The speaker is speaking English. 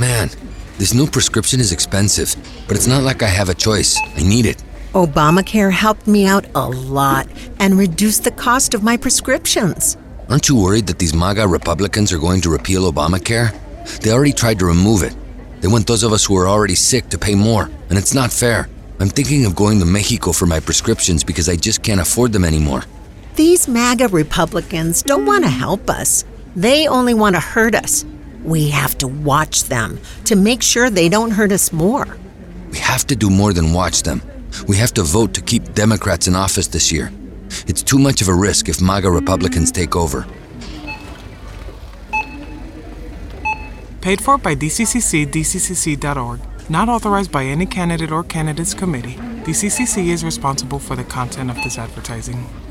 Man, this new prescription is expensive, but it's not like I have a choice. I need it. Obamacare helped me out a lot and reduced the cost of my prescriptions. Aren't you worried that these MAGA Republicans are going to repeal Obamacare? They already tried to remove it. They want those of us who are already sick to pay more, and it's not fair. I'm thinking of going to Mexico for my prescriptions because I just can't afford them anymore. These MAGA Republicans don't want to help us. They only want to hurt us. We have to watch them to make sure they don't hurt us more. We have to do more than watch them. We have to vote to keep Democrats in office this year. It's too much of a risk if MAGA Republicans take over. Paid for by DCCC, dccc.org. Not authorized by any candidate or candidates committee. DCCC is responsible for the content of this advertising.